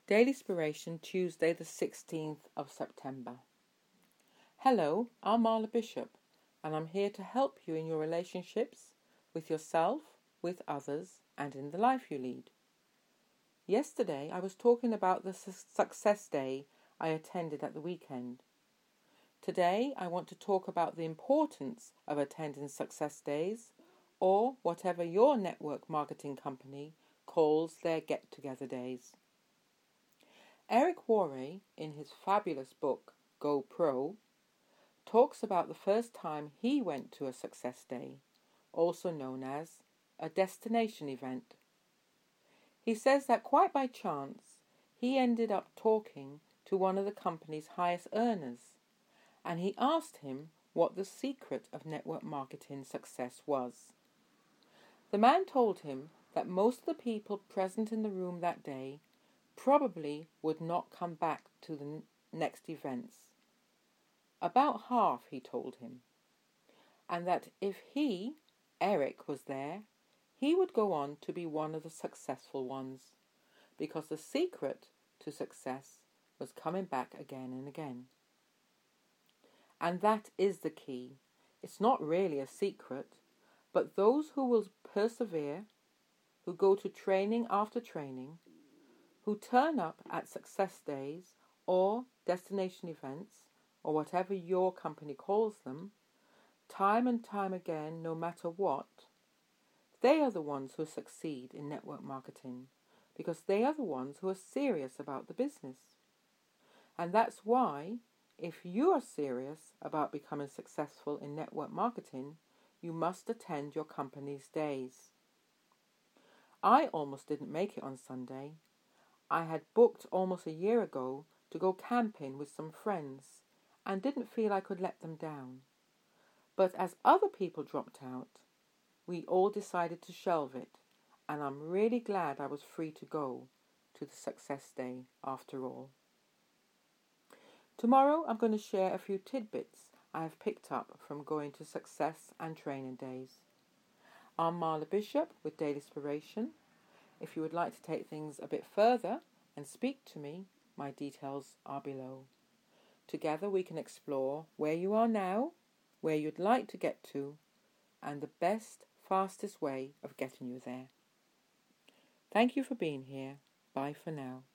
Daily Inspiration, Tuesday the 16th of September. Hello, I'm Marla Bishop, and I'm here to help you in your relationships with yourself, with others, and in the life you lead. Yesterday I was talking about the success day I attended at the weekend. Today I want to talk about the importance of attending success days, or whatever your network marketing company calls their get-together days. Eric Worre, in his fabulous book, Go Pro, talks about the first time he went to a success day, also known as a destination event. He says that quite by chance, he ended up talking to one of the company's highest earners, and he asked him what the secret of network marketing success was. The man told him that most of the people present in the room that day probably would not come back to the next events. About half, he told him. And that if he, Eric, was there, he would go on to be one of the successful ones, because the secret to success was coming back again and again. And that is the key. It's not really a secret, but those who will persevere, who go to training after training, who turn up at success days or destination events, or whatever your company calls them, time and time again, no matter what, they are the ones who succeed in network marketing, because they are the ones who are serious about the business. And that's why, if you are serious about becoming successful in network marketing, you must attend your company's days. I almost didn't make it on Sunday. I had booked almost a year ago to go camping with some friends and didn't feel I could let them down. But as other people dropped out, we all decided to shelve it, and I'm really glad I was free to go to the success day after all. Tomorrow I'm going to share a few tidbits I have picked up from going to success and training days. I'm Marla Bishop with Daily Inspiration. If you would like to take things a bit further and speak to me, my details are below. Together we can explore where you are now, where you'd like to get to, and the best, fastest way of getting you there. Thank you for being here. Bye for now.